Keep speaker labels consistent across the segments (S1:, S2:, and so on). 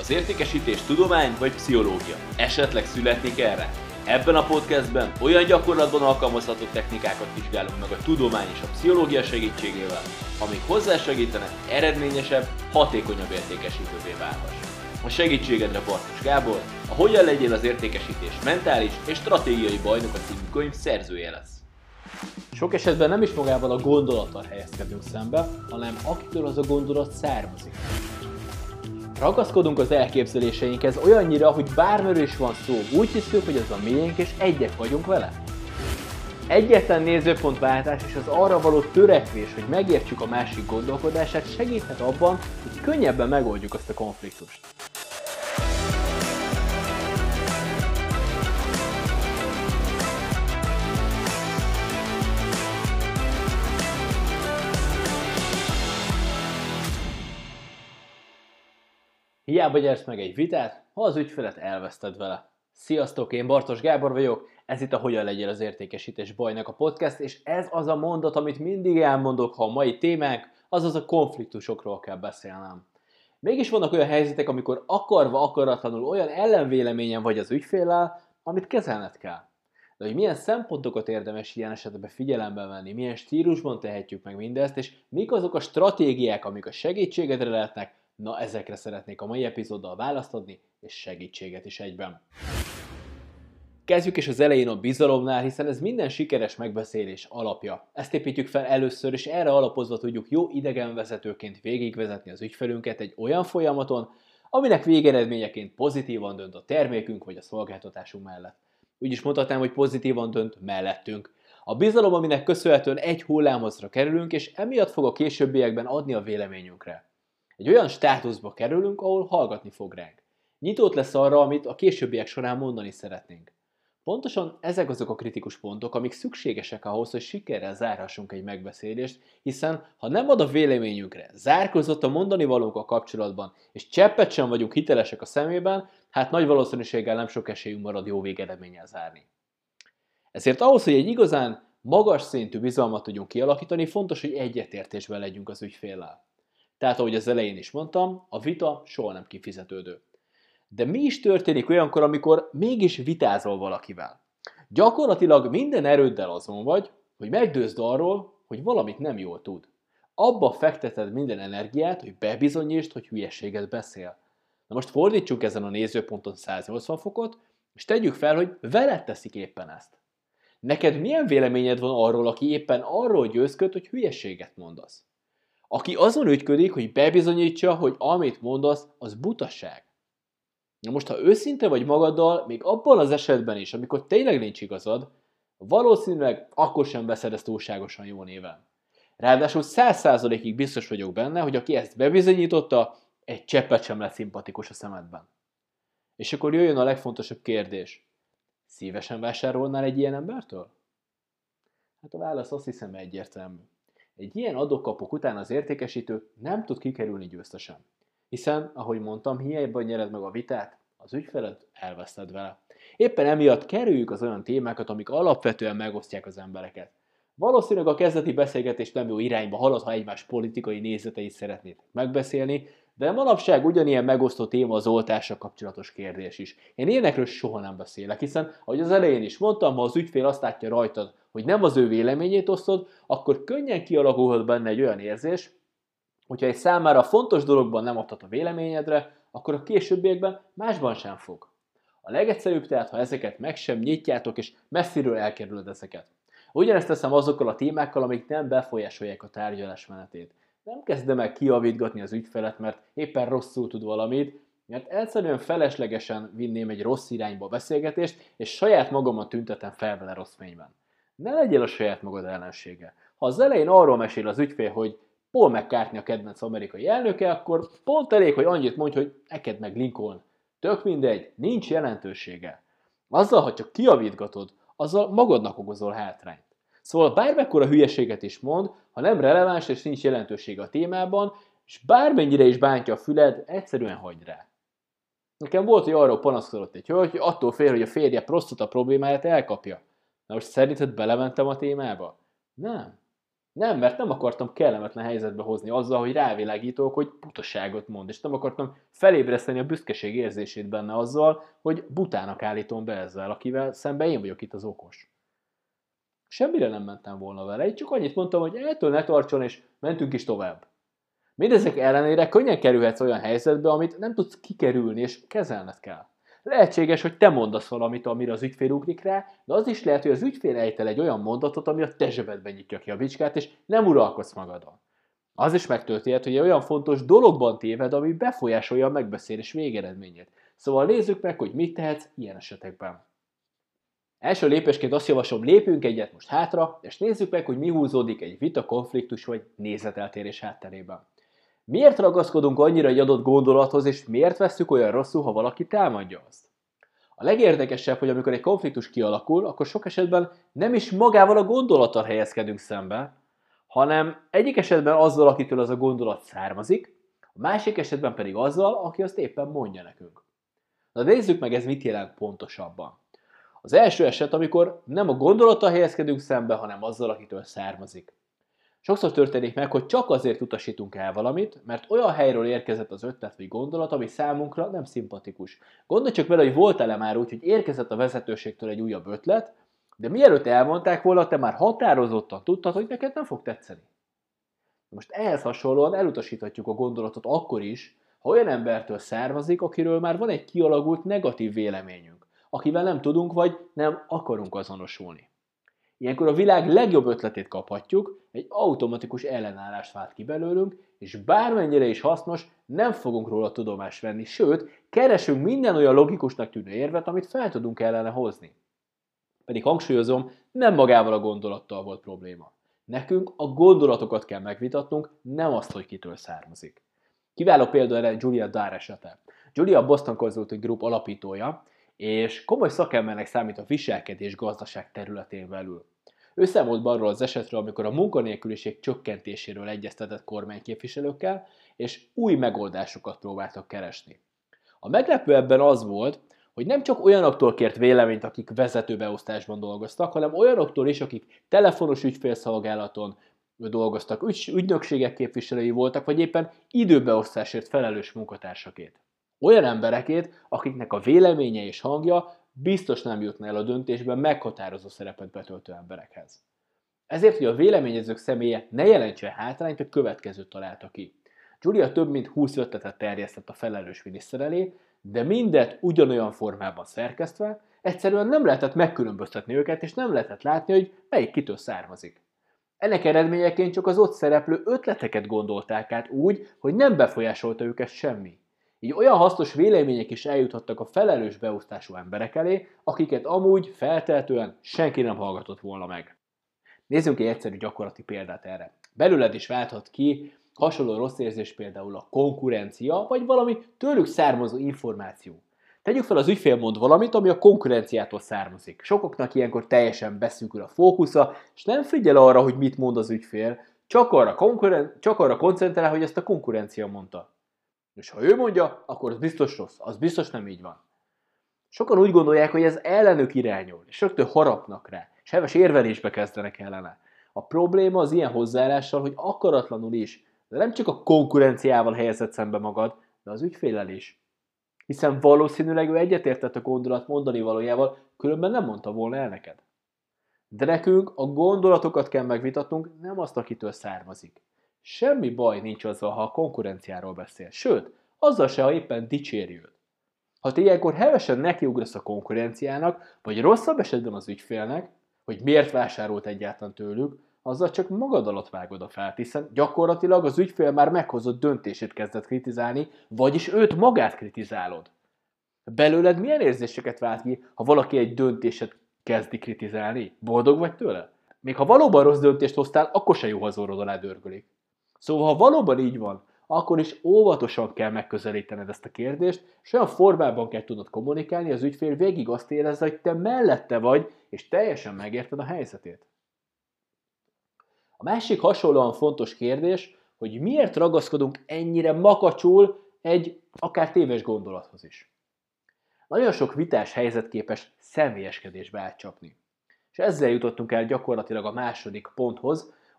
S1: Az értékesítés tudomány vagy pszichológia? Esetleg születnék erre? Ebben a podcastben olyan gyakorlatban alkalmazható technikákat vizsgálunk meg a tudomány és a pszichológia segítségével, amik hozzásegítenek eredményesebb, hatékonyabb értékesítővé válhass. A segítségedre Bartos Gábor, a Hogyan legyél az értékesítés mentális és stratégiai bajnoka című könyv szerzője lesz.
S2: Sok esetben nem is magával a gondolattal helyezkedünk szembe, hanem akitől az a gondolat származik. Ragaszkodunk az elképzeléseinkhez olyannyira, hogy bármiről is van szó, úgy hiszük, hogy ez a miénk és egyek vagyunk vele. Egyetlen nézőpontváltás és az arra való törekvés, hogy megértsük a másik gondolkodását segíthet abban, hogy könnyebben megoldjuk azt a konfliktust. Hiába gyersz meg egy vitát, ha az ügyfelet elveszted vele. Sziasztok, én Bartos Gábor vagyok, ez itt a Hogyan legyél az értékesítés bajnoka podcast, és ez az a mondat, amit mindig elmondok, ha a mai témánk, azaz a konfliktusokról kell beszélnem. Mégis vannak olyan helyzetek, amikor akarva akaratlanul olyan ellenvéleményen vagy az ügyféllel, amit kezelned kell. De hogy milyen szempontokat érdemes ilyen esetben figyelembe venni, milyen stílusban tehetjük meg mindezt, és mik azok a stratégiák, amik a segítségedre lehetnek, na ezekre szeretnék a mai epizóddal választ adni, és segítséget is egyben. Kezdjük is az elején a bizalomnál, hiszen ez minden sikeres megbeszélés alapja. Ezt építjük fel először, és erre alapozva tudjuk jó idegenvezetőként végigvezetni az ügyfelünket egy olyan folyamaton, aminek végeredményeként pozitívan dönt a termékünk vagy a szolgáltatásunk mellett. Úgy is mondhatnám, hogy pozitívan dönt mellettünk. A bizalom, aminek köszönhetően egy hullámhozra kerülünk, és emiatt fog a későbbiekben adni a véleményünkre. Egy olyan státuszba kerülünk, ahol hallgatni fog ránk. Nyitott lesz arra, amit a későbbiek során mondani szeretnénk. Pontosan ezek azok a kritikus pontok, amik szükségesek ahhoz, hogy sikerrel zárhassunk egy megbeszélést, hiszen ha nem ad a véleményünkre, zárkózott a mondani valónkkal kapcsolatban, és cseppet sem vagyunk hitelesek a szemében, hát nagy valószínűséggel nem sok esélyünk marad jó végeredménnyel zárni. Ezért ahhoz, hogy egy igazán magas szintű bizalmat tudjunk kialakítani, fontos, hogy egyetértésben legyünk az ügyféllel. Tehát, ahogy az elején is mondtam, a vita soha nem kifizetődő. De mi is történik olyankor, amikor mégis vitázol valakivel? Gyakorlatilag minden erőddel azon vagy, hogy meggyőzd arról, hogy valamit nem jól tud. Abba fekteted minden energiát, hogy bebizonyítsd, hogy hülyeséget beszél. Na most fordítsuk ezen a nézőponton 180 fokot, és tegyük fel, hogy veled teszik éppen ezt. Neked milyen véleményed van arról, aki éppen arról győzköd, hogy hülyeséget mondasz? Aki azon ügyködik, hogy bebizonyítsa, hogy amit mondasz, az butaság. Na most, ha őszinte vagy magaddal, még abban az esetben is, amikor tényleg nincs igazad, valószínűleg akkor sem veszed ezt túlságosan jó néven. Ráadásul 100%-ig biztos vagyok benne, hogy aki ezt bebizonyította, egy cseppet sem lesz szimpatikus a szemedben. És akkor jöjjön a legfontosabb kérdés. Szívesen vásárolnál egy ilyen embertől? Hát a válasz azt hiszem egyértelmű. Egy ilyen adok-kapok után az értékesítő nem tud kikerülni győztesen. Hiszen, ahogy mondtam, hiába nyered meg a vitát, az ügyfelet elveszted vele. Éppen emiatt kerüljük az olyan témákat, amik alapvetően megosztják az embereket. Valószínűleg a kezdeti beszélgetés nem jó irányba halad, ha egymás politikai nézeteit szeretnétek megbeszélni, de manapság ugyanilyen megosztó téma az oltással kapcsolatos kérdés is. Én ilyenekről soha nem beszélek, hiszen, ahogy az elején is mondtam, ha az ügyfél azt látja rajtad, hogy nem az ő véleményét osztod, akkor könnyen kialakulhat benne egy olyan érzés, hogyha egy számára fontos dologban nem adhat a véleményedre, akkor a későbbiekben másban sem fog. A legegyszerűbb tehát, ha ezeket meg sem nyitjátok, és messziről elkerülöd ezeket. Ugyanezt teszem azokkal a témákkal, amik nem befolyásolják a tárgyalás menetét. Nem kezdem el kijavítgatni az ügyfelet, mert éppen rosszul tud valamit, mert egyszerűen feleslegesen vinném egy rossz irányba a beszélgetést, és saját magamat tüntetem fel vele rossz fényben. Ne legyél a saját magad ellensége. Ha az elején arról mesél az ügyfél, hogy Paul McCartney a kedvenc amerikai elnöke, akkor pont elég, hogy annyit mondj, hogy neked meg Lincoln. Tök mindegy, nincs jelentősége. Azzal, ha csak kijavítgatod, azzal magadnak okozol hátrányt. Szóval bármekkora hülyeséget is mond, ha nem releváns és nincs jelentősége a témában, és bármennyire is bántja a füled, egyszerűen hagyd rá. Nekem volt, hogy arról panaszkodott egy hölgy, hogy attól fél, hogy a férje prostata problémáját elkapja. Na most szerinted belementem a témába? Nem. Nem, mert nem akartam kellemetlen helyzetbe hozni azzal, hogy rávilágítok, hogy butaságot mond, és nem akartam felébreszteni a büszkeség érzését benne azzal, hogy butának állítom be ezzel, akivel szemben én vagyok itt az okos. Semmire nem mentem volna vele, így csak annyit mondtam, hogy ettől ne tartson, és mentünk is tovább. Mindezek ellenére könnyen kerülhetsz olyan helyzetbe, amit nem tudsz kikerülni, és kezelned kell. Lehetséges, hogy te mondasz valamit, amire az ügyfél ugrik rá, de az is lehet, hogy az ügyfél ejtel egy olyan mondatot, ami a te zsebedben nyitja ki a bicskát, és nem uralkodsz magadon. Az is megtörténhet, hogy egy olyan fontos dologban téved, ami befolyásolja a megbeszélés végeredményét. Szóval nézzük meg, hogy mit tehetsz ilyen esetekben. Első lépésként azt javaslom, lépjünk egyet most hátra, és nézzük meg, hogy mi húzódik egy vita, konfliktus vagy nézeteltérés hátterében. Miért ragaszkodunk annyira egy adott gondolathoz, és miért vesszük olyan rosszul, ha valaki támadja azt? A legérdekesebb, hogy amikor egy konfliktus kialakul, akkor sok esetben nem is magával a gondolattal helyezkedünk szembe, hanem egyik esetben azzal, akitől az a gondolat származik, a másik esetben pedig azzal, aki azt éppen mondja nekünk. Na nézzük meg, ez mit jelent pontosabban. Az első eset, amikor nem a gondolattal helyezkedünk szembe, hanem azzal, akitől származik. Sokszor történik meg, hogy csak azért utasítunk el valamit, mert olyan helyről érkezett az ötlet vagy gondolat, ami számunkra nem szimpatikus. Gondolj csak vele, hogy voltál-e már úgy, hogy érkezett a vezetőségtől egy újabb ötlet, de mielőtt elmondták volna, te már határozottan tudtad, hogy neked nem fog tetszeni. Most ehhez hasonlóan elutasíthatjuk a gondolatot akkor is, ha olyan embertől származik, akiről már van egy kialakult negatív véleményünk, akivel nem tudunk vagy nem akarunk azonosulni. Ilyenkor a világ legjobb ötletét kaphatjuk, egy automatikus ellenállást vált ki belőlünk, és bármennyire is hasznos, nem fogunk róla tudomást venni, sőt, keresünk minden olyan logikusnak tűnő érvet, amit fel tudunk ellene hozni. Pedig hangsúlyozom, nem magával a gondolattal volt probléma. Nekünk a gondolatokat kell megvitatnunk, nem azt, hogy kitől származik. Kiváló példa erre Julia Dare esete. Julia a Boston Consulting Group alapítója, és komoly szakembernek számít a viselkedés gazdaság területén belül. Ő számolt be arról az esetről, amikor a munkanélküliség csökkentéséről egyeztetett kormányképviselőkkel, és új megoldásokat próbáltak keresni. A meglepő ebben az volt, hogy nem csak olyanoktól kért véleményt, akik vezetőbeosztásban dolgoztak, hanem olyanoktól is, akik telefonos ügyfélszolgálaton dolgoztak, ügynökségek képviselői voltak, vagy éppen időbeosztásért felelős munkatársakét. Olyan emberekét, akiknek a véleménye és hangja biztos nem jutna el a döntésben meghatározó szerepet betöltő emberekhez. Ezért, hogy a véleményezők személye ne jelentse hátrányt, a következőt találta ki. Julia több mint 20 ötletet terjesztett a felelős miniszter elé, de mindet ugyanolyan formában szerkesztve, egyszerűen nem lehetett megkülönböztetni őket, és nem lehetett látni, hogy melyik kitől származik. Ennek eredményeként csak az ott szereplő ötleteket gondolták át úgy, hogy nem befolyásolta őket semmi. Így olyan hasznos vélemények is eljuthattak a felelős beosztású emberek elé, akiket amúgy feltehetően senki nem hallgatott volna meg. Nézzünk egy egyszerű gyakorlati példát erre. Belőled is válthat ki hasonló rossz érzés például a konkurencia, vagy valami tőlük származó információ. Tegyük fel, az ügyfél mond valamit, ami a konkurenciától származik. Sokaknak ilyenkor teljesen beszűkül a fókusza, és nem figyel arra, hogy mit mond az ügyfél, csak arra koncentrál, hogy ezt a konkurencia mondta. És ha ő mondja, akkor az biztos rossz, az biztos nem így van. Sokan úgy gondolják, hogy ez ellenük irányul, és rögtön harapnak rá, és heves érvelésbe kezdenek ellene. A probléma az ilyen hozzáállással, hogy akaratlanul is, de nem csak a konkurenciával helyezed szembe magad, de az ügyféllel is. Hiszen valószínűleg ő egyetértett a gondolat mondani valójával, különben nem mondta volna el neked. De nekünk a gondolatokat kell megvitatnunk, nem azt, akitől származik. Semmi baj nincs azzal, ha a konkurenciáról beszél. Sőt, azzal se, ha éppen dicséri őt. Ha te ilyenkor hevesen nekiugrasz a konkurenciának, vagy rosszabb esetben az ügyfélnek, hogy miért vásárolt egyáltalán tőlük, azzal csak magad alatt vágod a fát, hiszen gyakorlatilag az ügyfél már meghozott döntését kezdett kritizálni, vagyis őt magát kritizálod. Belőled milyen érzéseket vált ki, ha valaki egy döntéset kezdi kritizálni? Boldog vagy tőle? Még ha valóban rossz döntést hoztál, akkor se jó, ha az orrod alá dörgölik. Szóval, ha valóban így van, akkor is óvatosan kell megközelítened ezt a kérdést, és olyan formában kell tudnod kommunikálni, az ügyfél végig azt érezze, hogy te mellette vagy, és teljesen megérted a helyzetét. A másik hasonlóan fontos kérdés, hogy miért ragaszkodunk ennyire makacsul egy akár téves gondolathoz is. Nagyon sok vitás helyzet képes személyeskedésbe átcsapni. És ezzel jutottunk el gyakorlatilag a második ponthoz,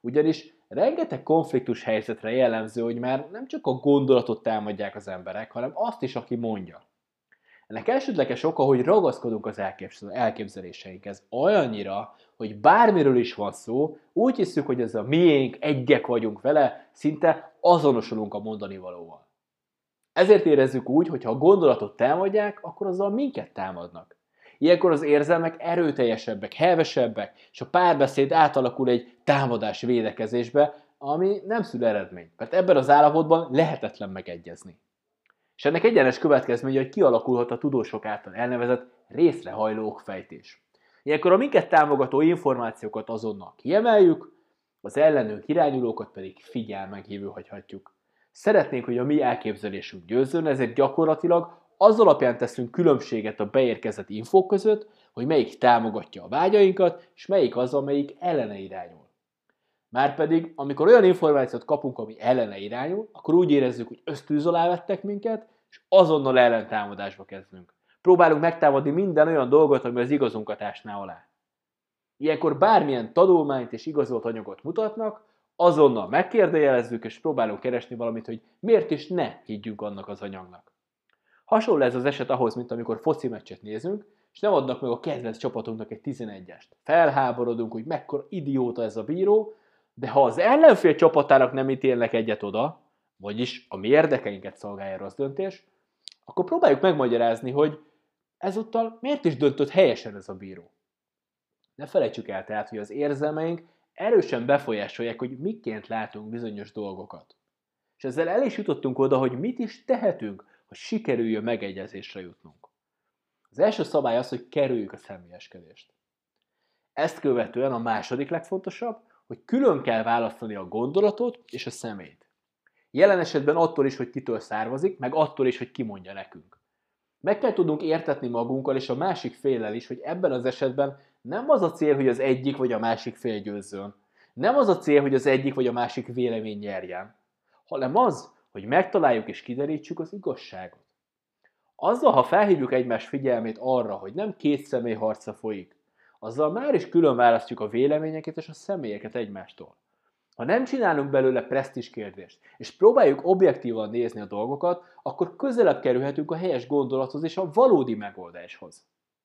S2: Ugyanis rengeteg konfliktus helyzetre jellemző, hogy már nem csak a gondolatot támadják az emberek, hanem azt is, aki mondja. Ennek elsődleges oka, hogy ragaszkodunk az elképzeléseinkhez olyannyira, hogy bármiről is van szó, úgy hiszük, hogy ez a miénk, egyek vagyunk vele, szinte azonosulunk a mondani valóval. Ezért érezzük úgy, hogy ha a gondolatot támadják, akkor azzal minket támadnak. Ilyenkor az érzelmek erőteljesebbek, hevesebbek, és a párbeszéd átalakul egy támadás védekezésbe, ami nem szül eredményt, mert ebben az állapotban lehetetlen megegyezni. És ennek egyenes következménye, hogy kialakulhat a tudósok által elnevezett részrehajló okfejtés. Ilyenkor a minket támogató információkat azonnal kiemeljük, az ellenünk irányulókat pedig figyelmen kívül hagyhatjuk. Szeretnénk, hogy a mi elképzelésünk győzzön, ezért gyakorlatilag az alapján teszünk különbséget a beérkezett infók között, hogy melyik támogatja a vágyainkat, és melyik az, amelyik ellene irányul. Márpedig, amikor olyan információt kapunk, ami ellene irányul, akkor úgy érezzük, hogy ösztűz alá vettek minket, és azonnal ellentámadásba kezdünk. Próbálunk megtámadni minden olyan dolgot, ami az igazunkat ásná alá. Ilyenkor bármilyen tanulmányt és igazolt anyagot mutatnak, azonnal megkérdőjelezzük, és próbálunk keresni valamit, hogy miért is ne higgyünk annak az anyagnak. Hasonló ez az eset ahhoz, mint amikor foci meccset nézünk, és nem adnak meg a kedvenc csapatunknak egy 11-est. Felháborodunk, hogy mekkora idióta ez a bíró, de ha az ellenfél csapatának nem ítélnek egyet oda, vagyis a mi érdekeinket szolgálja rossz döntés, akkor próbáljuk megmagyarázni, hogy ezúttal miért is döntött helyesen ez a bíró. Ne felejtsük el tehát, hogy az érzelmeink erősen befolyásolják, hogy miként látunk bizonyos dolgokat. És ezzel el is jutottunk oda, hogy mit is tehetünk, hogy sikerüljön megegyezésre jutnunk. Az első szabály az, hogy kerüljük a személyeskedést. Ezt követően a második legfontosabb, hogy külön kell választani a gondolatot és a személyt. Jelen esetben attól is, hogy kitől származik, meg attól is, hogy ki mondja nekünk. Meg kell tudnunk értetni magunkkal és a másik féllel is, hogy ebben az esetben nem az a cél, hogy az egyik vagy a másik fél győzzön. Nem az a cél, hogy az egyik vagy a másik vélemény nyerjen, hanem az, hogy megtaláljuk és kiderítsük az igazságot. Azzal, ha felhívjuk egymás figyelmét arra, hogy nem két személy harca folyik, azzal már is külön választjuk a véleményeket és a személyeket egymástól. Ha nem csinálunk belőle presztízs kérdést, és próbáljuk objektívan nézni a dolgokat, akkor közelebb kerülhetünk a helyes gondolathoz és a valódi megoldáshoz.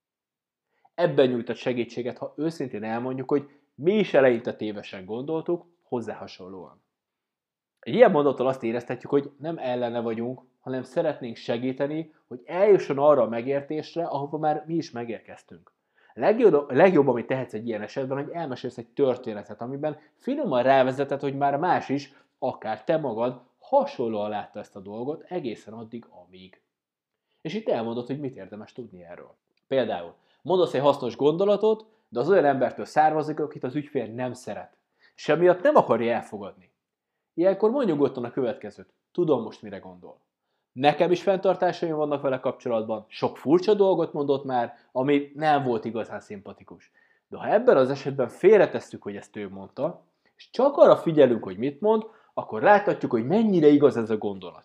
S2: Ebben nyújtott segítséget, ha őszintén elmondjuk, hogy mi is eleinte tévesen gondoltuk, hozzá hasonlóan. Egy ilyen mondattal azt éreztetjük, hogy nem ellene vagyunk, hanem szeretnénk segíteni, hogy eljusson arra a megértésre, ahova már mi is megérkeztünk. Legjobb, amit tehetsz egy ilyen esetben, hogy elmesélsz egy történetet, amiben finoman rávezeted, hogy már más is, akár te magad, hasonlóan látta ezt a dolgot egészen addig, amíg. És itt elmondod, hogy mit érdemes tudni erről. Például mondasz egy hasznos gondolatot, de az olyan embertől származik, akit az ügyfél nem szeret, és emiatt nem akarja elfogadni. Ilyenkor mondj nyugodtan a következőt. Tudom most, mire gondol. Nekem is fenntartásaim vannak vele kapcsolatban, sok furcsa dolgot mondott már, ami nem volt igazán szimpatikus. De ha ebben az esetben félretesszük, hogy ezt ő mondta, és csak arra figyelünk, hogy mit mond, akkor láthatjuk, hogy mennyire igaz ez a gondolat.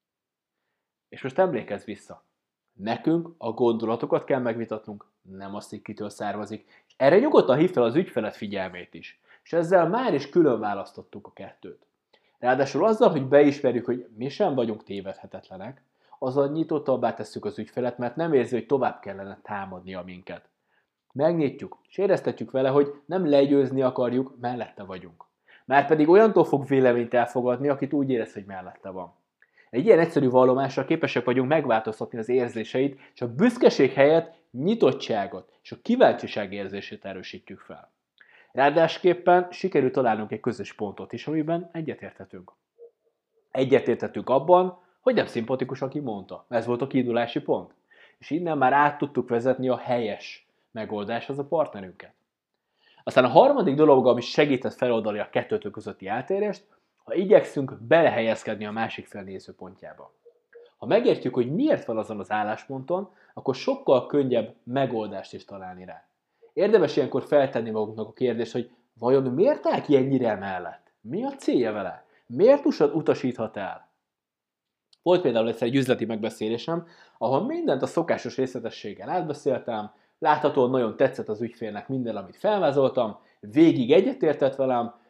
S2: És most emlékezz vissza. Nekünk a gondolatokat kell megvitatnunk, nem azt, hogy kitől származik. És erre nyugodtan hív fel az ügyfeled figyelmét is. És ezzel már is külön választottuk a kettőt. Ráadásul azzal, hogy beismerjük, hogy mi sem vagyunk tévedhetetlenek, azzal nyitottabbá tesszük az ügyfelet, mert nem érzi, hogy tovább kellene támadnia minket. Megnyitjuk, és éreztetjük vele, hogy nem legyőzni akarjuk, mellette vagyunk. Márpedig olyantól fog véleményt elfogadni, akit úgy érez, hogy mellette van. Egy ilyen egyszerű vallomással képesek vagyunk megváltoztatni az érzéseit, és a büszkeség helyett nyitottságot és a kíváncsiság érzését erősítjük fel. Ráadásképpen sikerül találnunk egy közös pontot is, amiben egyetérthetünk. Egyetértettünk abban, hogy nem szimpatikus, aki mondta. Ez volt a kiindulási pont. És innen már át tudtuk vezetni a helyes megoldáshoz a partnerünket. Aztán a harmadik dolog, ami segített feloldani a kettőtök közötti eltérést, ha igyekszünk belehelyezkedni a másik fél nézőpontjába. Ha megértjük, hogy miért van azon az állásponton, akkor sokkal könnyebb megoldást is találni rá. Érdemes ilyenkor feltenni magunknak a kérdést, hogy vajon miért áll ki ennyire emellett? Mi a célja vele? Miért utasíthat el? Volt például egyszer egy üzleti megbeszélésem, ahol mindent a szokásos részletességgel átbeszéltem, láthatóan nagyon tetszett az ügyfélnek minden, amit felvázoltam, végig egyetértett velem,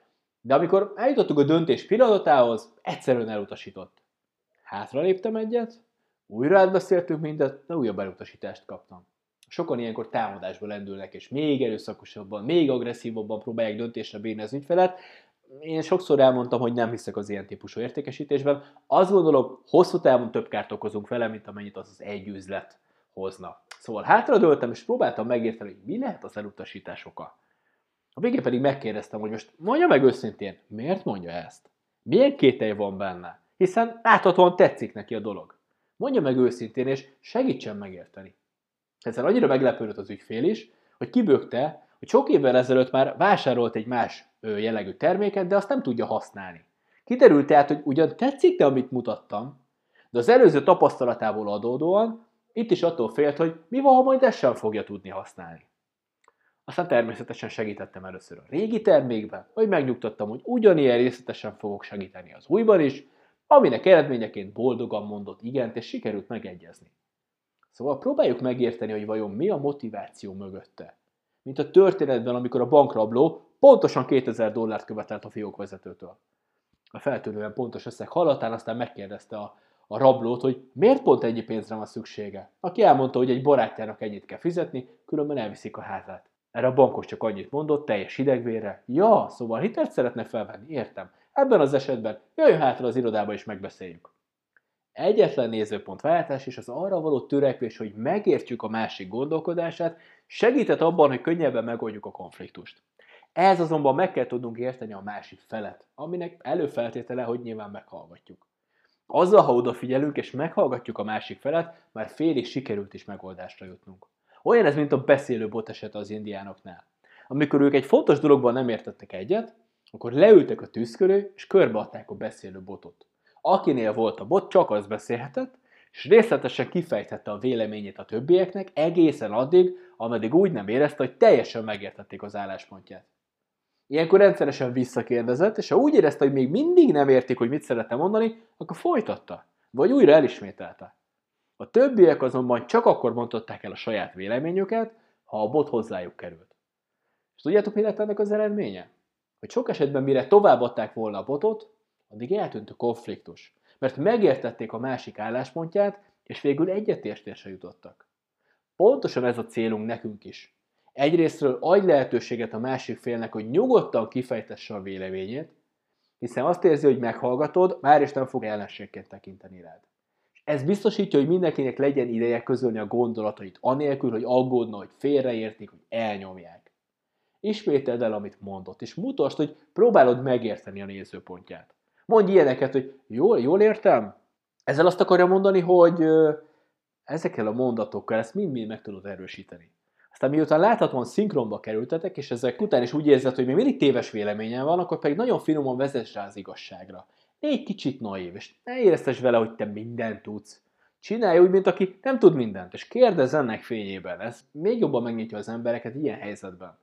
S2: De amikor eljutottuk a döntés pillanatához, egyszerűen elutasított. Hátraléptem egyet, újra átbeszéltünk mindet, de újabb elutasítást kaptam. Sokan ilyenkor támadásba lendülnek, és még erőszakosabban, még agresszívabban próbálják döntésre bírni az ügyfelet. Én sokszor elmondtam, hogy nem hiszek az ilyen típusú értékesítésben. Azt gondolom, hosszú távon több kárt okozunk vele, mint amennyit az egy üzlet hozna. Szóval hátradőltem, és próbáltam megérteni, hogy mi lehet az elutasítás oka. A végén pedig megkérdeztem, hogy most mondja meg őszintén, miért mondja ezt? Milyen kételj van benne? Hiszen láthatóan tetszik neki a dolog. Mondja meg őszintén, és segítsen megérteni. Ezzel annyira meglepődött az ügyfél is, hogy kibökte, hogy sok évvel ezelőtt már vásárolt egy más jellegű terméket, de azt nem tudja használni. Kiderült tehát, hogy ugyan tetszik, de amit mutattam, de az előző tapasztalatából adódóan itt is attól félt, hogy mi van, ha majd ezt sem fogja tudni használni. Aztán természetesen segítettem először a régi termékben, hogy megnyugtattam, hogy ugyanilyen részletesen fogok segíteni az újban is, aminek eredményeként boldogan mondott igent, és sikerült megegyezni. Szóval próbáljuk megérteni, hogy vajon mi a motiváció mögötte. Mint a történetben, amikor a bankrabló pontosan $2000 követelt a fiókvezetőtől. A feltűnően pontos összeg hallatán aztán megkérdezte a rablót, hogy miért pont ennyi pénzre van szüksége. Aki elmondta, hogy egy barátjának ennyit kell fizetni, különben elviszik a házát. Erre a bankos csak annyit mondott, teljes hidegvérre. Ja, szóval hitelt szeretne felvenni, értem. Ebben az esetben jöjjön hátra az irodába és megbeszéljük. Egyetlen nézőpontváltás és az arra való törekvés, hogy megértsük a másik gondolkodását, segített abban, hogy könnyebben megoldjuk a konfliktust. Ez azonban meg kell tudnunk érteni a másik felet, aminek előfeltétele, hogy nyilván meghallgatjuk. Azzal, ha odafigyelünk és meghallgatjuk a másik felet, már félig sikerült is megoldásra jutnunk. Olyan ez, mint a beszélő bot esete az indiánoknál. Amikor ők egy fontos dologban nem értettek egyet, akkor leültek a tűz köré, és körbeadták a beszélő botot. Akinél volt a bot, csak az beszélhetett, és részletesen kifejthette a véleményét a többieknek egészen addig, ameddig úgy nem érezte, hogy teljesen megértették az álláspontját. Ilyenkor rendszeresen visszakérdezett, és ha úgy érezte, hogy még mindig nem értik, hogy mit szeretne mondani, akkor folytatta, vagy újra elismételte. A többiek azonban csak akkor mondották el a saját véleményüket, ha a bot hozzájuk került. És tudjátok, mi lett ennek az eredménye? Hogy sok esetben mire továbbadták volna a botot, addig eltűnt a konfliktus, mert megértették a másik álláspontját, és végül egyetértésre jutottak. Pontosan ez a célunk nekünk is. Egyrésztről adj lehetőséget a másik félnek, hogy nyugodtan kifejtesse a véleményét, hiszen azt érzi, hogy meghallgatod, már is nem fog ellenségként tekinteni rád. Ez biztosítja, hogy mindenkinek legyen ideje közölni a gondolatait, anélkül, hogy aggódna, hogy félreértik, hogy elnyomják. Ismételd el, amit mondott, és mutasd, hogy próbálod megérteni a nézőpontját. Mondj ilyeneket, hogy jól értem? Ezzel azt akarja mondani, hogy ezekkel a mondatokkal ezt mind-mind meg tudod erősíteni. Aztán miután láthatóan szinkronba kerültetek, és ezek után is úgy érzed, hogy még mindig téves véleményen van, akkor pedig nagyon finoman vezess rá az igazságra. Légy kicsit naív, és ne éreztes vele, hogy te mindent tudsz. Csinálj úgy, mint aki nem tud mindent, és kérdezz ennek fényében. Ez még jobban megnyitja az embereket ilyen helyzetben.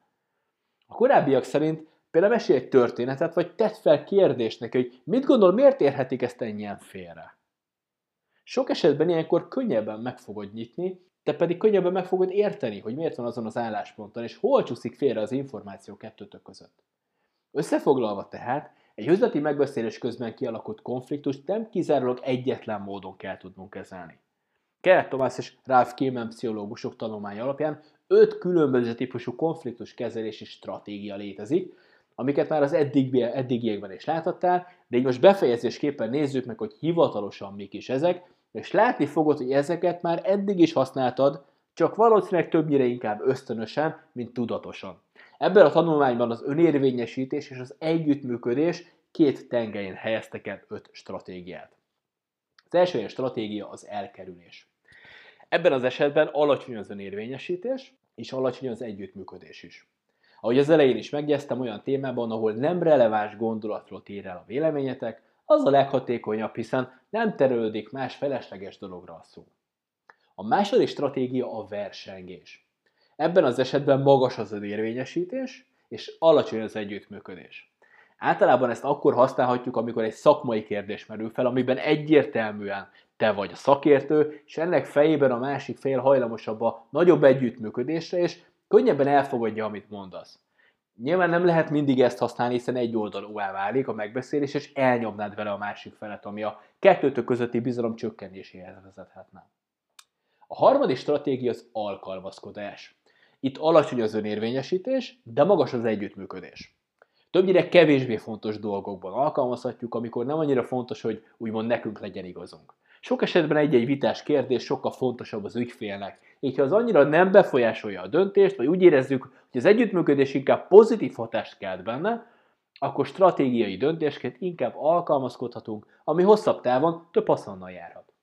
S2: A korábbiak szerint például mesélj egy történetet, vagy tedd fel kérdést neki, hogy mit gondol, miért érhetik ezt ennyien félre. Sok esetben ilyenkor könnyebben meg fogod nyitni, te pedig könnyebben meg fogod érteni, hogy miért van azon az állásponton, és hol csúszik félre az információ kettőtök között. Összefoglalva tehát, egy üzleti megbeszélés közben kialakult konfliktust nem kizárólag egyetlen módon kell tudnunk kezelni. Gerett Thomas és Ralph Kilman pszichológusok tanulmánya alapján 5 különböző típusú konfliktus kezelési stratégia létezik, amiket már az eddigiekben is láthattál, de így most befejezésképpen nézzük meg, hogy hivatalosan mik is ezek, és látni fogod, hogy ezeket már eddig is használtad, csak valószínűleg többnyire inkább ösztönösen, mint tudatosan. Ebben a tanulmányban az önérvényesítés és az együttműködés 2 tengelyén helyeztek el 5 stratégiát. Az első ilyen stratégia az elkerülés. Ebben az esetben alacsony az önérvényesítés, és alacsony az együttműködés is. Ahogy az elején is megjegyeztem, olyan témában, ahol nem releváns gondolatról tér el a véleményetek, az a leghatékonyabb, hiszen nem terelődik más felesleges dologra a szó. A második stratégia a versengés. Ebben az esetben magas az önérvényesítés, és alacsony az együttműködés. Általában ezt akkor használhatjuk, amikor egy szakmai kérdés merül fel, amiben egyértelműen te vagy a szakértő, és ennek fejében a másik fél hajlamosabb a nagyobb együttműködésre, és könnyebben elfogadja, amit mondasz. Nyilván nem lehet mindig ezt használni, hiszen egyoldalúvá válik a megbeszélés, és elnyomnád vele a másik felet, ami a kettőtök közötti bizalom csökkenéséhez vezethetne. A harmadik stratégia az alkalmazkodás. Itt alacsony az önérvényesítés, de magas az együttműködés. Többnyire kevésbé fontos dolgokban alkalmazhatjuk, amikor nem annyira fontos, hogy úgymond nekünk legyen igazunk. Sok esetben egy-egy vitás kérdés sokkal fontosabb az ügyfélnek, így ha az annyira nem befolyásolja a döntést, vagy úgy érezzük, hogy az együttműködés inkább pozitív hatást kelt benne, akkor stratégiai döntésként inkább alkalmazkodhatunk, ami hosszabb távon több haszonnal járhat.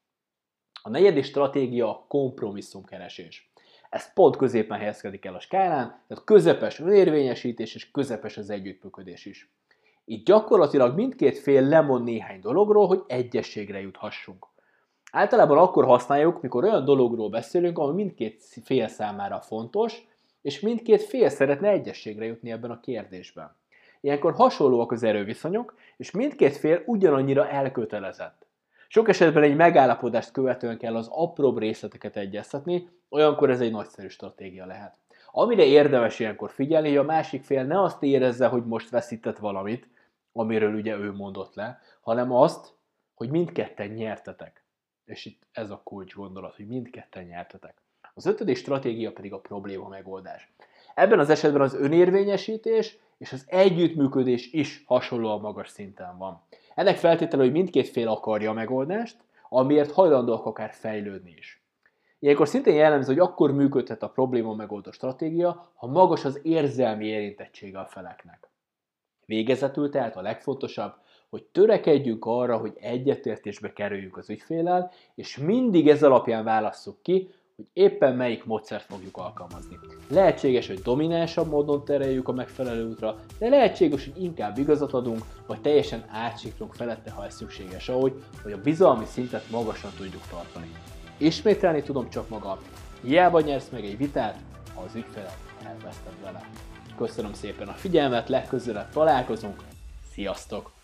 S2: A negyedik stratégia a kompromisszumkeresés. Ez pont középen helyezkedik el a skálán, tehát közepes önérvényesítés és közepes az együttműködés is. Itt gyakorlatilag mindkét fél lemond néhány dologról, hogy egyességre juthassunk. Általában akkor használjuk, mikor olyan dologról beszélünk, ami mindkét fél számára fontos, és mindkét fél szeretne egyességre jutni ebben a kérdésben. Ilyenkor hasonlóak az erőviszonyok, és mindkét fél ugyanannyira elkötelezett. Sok esetben egy megállapodást követően kell az apróbb részleteket egyeztetni, olyankor ez egy nagyszerű stratégia lehet. Amire érdemes ilyenkor figyelni, hogy a másik fél ne azt érezze, hogy most veszített valamit, amiről ugye ő mondott le, hanem azt, hogy mindketten nyertetek. És itt ez a kulcs gondolat, hogy mindketten nyertetek. Az ötödik stratégia pedig a probléma megoldás. Ebben az esetben az önérvényesítés és az együttműködés is hasonlóan magas szinten van. Ennek feltétele, hogy mindkét fél akarja a megoldást, amiért hajlandóak akár fejlődni is. Ilyenkor szintén jellemző, hogy akkor működhet a probléma megoldó stratégia, ha magas az érzelmi érintettsége a feleknek. Végezetül tehát a legfontosabb, hogy törekedjünk arra, hogy egyetértésbe kerüljünk az ügyféllel, és mindig ez alapján válasszuk ki, hogy éppen melyik módszert fogjuk alkalmazni. Lehetséges, hogy dominánsabb módon tereljük a megfelelő útra, de lehetséges, hogy inkább igazat adunk, vagy teljesen átsiklunk felette, ha ez szükséges ahogy, hogy a bizalmi szintet magasan tudjuk tartani. Ismételni tudom csak magam, hiába nyersz meg egy vitát, ha az ügyfelet elveszted vele. Köszönöm szépen a figyelmet, legközelebb találkozunk, sziasztok!